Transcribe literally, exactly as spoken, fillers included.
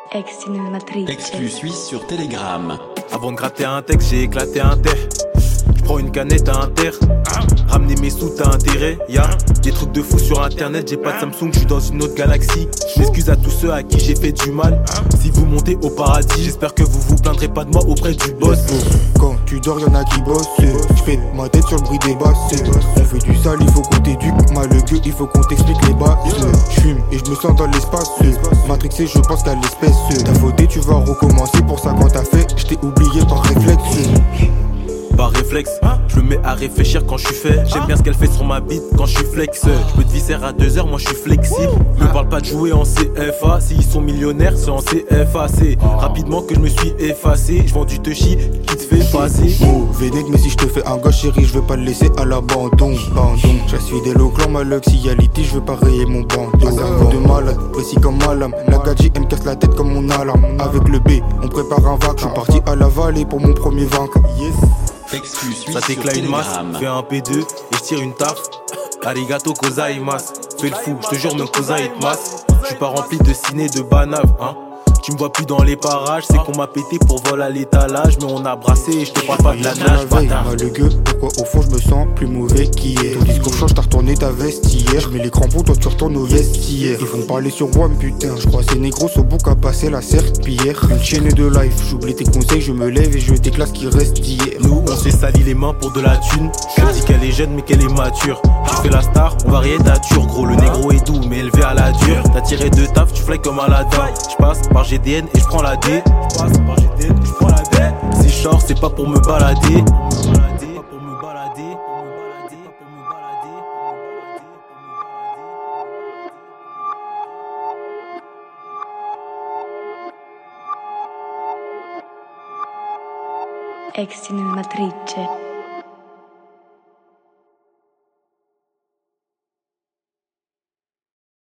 Ex cinématrice. Exclu suisse sur Telegram. Avant de gratter un texte, j'ai éclaté un terre. J'prends une canette à un terre. Ramener mes sous, t'as intérêt, ya yeah. Des trucs de fou sur internet, j'ai pas de Samsung, j'suis dans une autre galaxie. J'm'excuse à tous ceux à qui j'ai fait du mal. Si vous montez au paradis, j'espère que vous vous plaindrez pas de moi auprès du boss. Quand tu dors, y'en a qui bossent. J'fais ma tête sur le bruit des basses. On fait du sale, il faut qu'on t'éduque. Malheureux, il faut qu'on t'explique les bases. J'fume et j'me sens dans l'espace. Matrixé, je pense qu'à l'espèce. T'as fauté, tu vas recommencer. Pour ça, quand t'as fait, j't'ai oublié par réflexe. Par réflexe, je me mets à réfléchir quand je suis fait. J'aime bien ce qu'elle fait sur ma bite quand je suis flex. Je peux te visser à deux heures, moi je suis flexible. Me parle pas de jouer en C F A. S'ils sont millionnaires, c'est en C F A. C'est rapidement que je me suis effacé. Je vends du touchy qui te fait passer. Mauvais nègre, mais si je te fais un gars chéri, je veux pas le laisser à l'abandon. Je suis fidèle au clan, malheur, s'il y a litige, je veux pas rayer mon bandeau. Un coup de malade, précis comme ma lame. La gadji, elle me casse la tête comme mon alarme. Avec le B, on prépare un vac. Je suis parti à la vallée pour mon premier vainqueur. Yes. Ça t'éclate une masse, fais un P deux et je tire une taf. Arigato kozaimasu, fais le fou, je te jure mon cousin il te masse. J'suis pas rempli de ciné de banave, hein. Tu me vois plus dans les parages, c'est qu'on m'a pété pour vol à l'étalage. Mais on a brassé et je te parle pas de la nage, bâtard. Le gueux, pourquoi au fond je me sens plus mauvais qu'hier. Ton discours change, t'as retourné ta veste hier. Je mets les crampons, toi tu retournes au vestiaire. Ils vont parler sur moi, putain. Je crois c'est négros au bouc à passer la serpillière. Une chaîne de life, j'oublie tes conseils, je me lève et je déclare ce qui reste d'hier. Nous on s'est sali les mains pour de la thune. Elle dit qu'elle est jeune mais qu'elle est mature. J'ai fait la star, on va rien nature. Gros le négro est doux mais élevé à la dure. T'as tiré de taf, tu fly comme Aladdin. J'passe par G D N et j'prends la D. J'passe par G D N et j'prends la D. Si j'sors c'est pas pour me balader. Ex cinématrice.